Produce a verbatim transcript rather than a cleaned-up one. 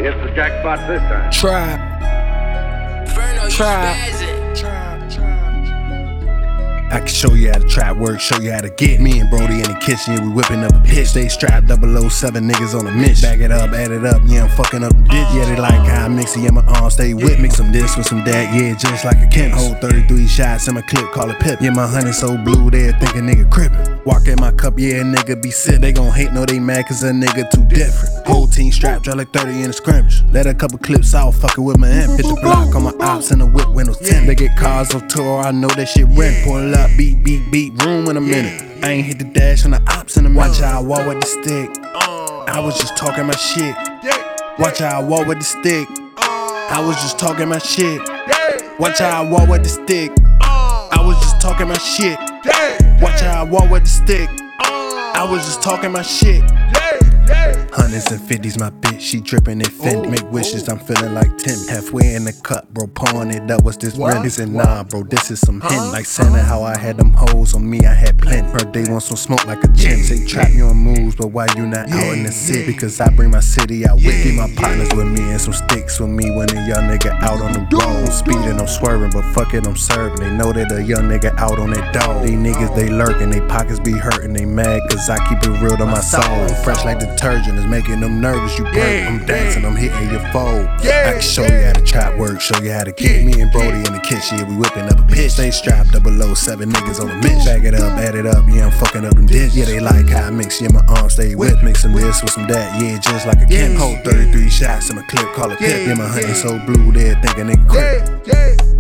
hits the jackpot this time. Trap. Trap. I can show you how to trap work, show you how to get. Me and Brody in the kitchen, yeah, we whipping up a pitch. Stay strapped, double oh seven niggas on a mission. Back it up, add it up, yeah, I'm fucking up the ditch. Yeah, they like how I mix it, yeah, my arms stay whipped. Mix some this with some that, yeah, just like a chemist. Hold thirty-three shots in my clip, call it pip. Yeah, my honey so blue, they think a nigga crippin'. Walk in my cup, yeah, a nigga be sick. They gon' hate, no, they mad cause a nigga too different. Whole team strapped, drop like thirty in the scrimmage. Let a couple clips out, fuckin' with my amp. Hit the block on my ops in the whip, windows ten. They get cars on tour, I know that shit rent. Pull up, beat, beat, beat, room in a minute. I ain't hit the dash on the ops in a minute. Watch how I walk with the stick. I was just talking my shit. Watch how I walk with the stick. I was just talking my shit. Watch how I walk with the stick. I was just talking my shit. Watch how I walk with the stick. I was just talking my shit. Hundreds and fifties, my bitch, she drippin' it Fendi. Make wishes, I'm feeling like Tim. Halfway in the cup, bro, pouring it up. What's this rent? He said, nah, bro, this is some hint. Like Santa, how I had them hoes on me, I had plenty. Birthday want some smoke like a gym. Say trap you on moves, but why you not out in the city? Because I bring my city out with me. My partners with me and some sticks with me when a young nigga out on the road. I'm speeding, I'm swerving, but fuck it, I'm serving. They know that a young nigga out on that dog. They niggas, they lurking, they pockets be hurting. They mad cause I keep it real to my soul. I'm fresh like detergent, it's making them nervous, you burn. I'm dancing, I'm hitting your fold. I can show you how to trap work, show you how to get. Me and Brody in the kitchen, yeah, we whipping up a bitch. Stay strapped, double oh seven niggas on a mission. Back it up, add it up, yeah, I'm fucking up them ditches. Yeah, they like how I mix, yeah, my arms stay whipped. Mix some this with some that, yeah, just like a chemist. Hold thirty-three shots in my clip, call it pip. Yeah, my honey so blue, they think a nigga crip.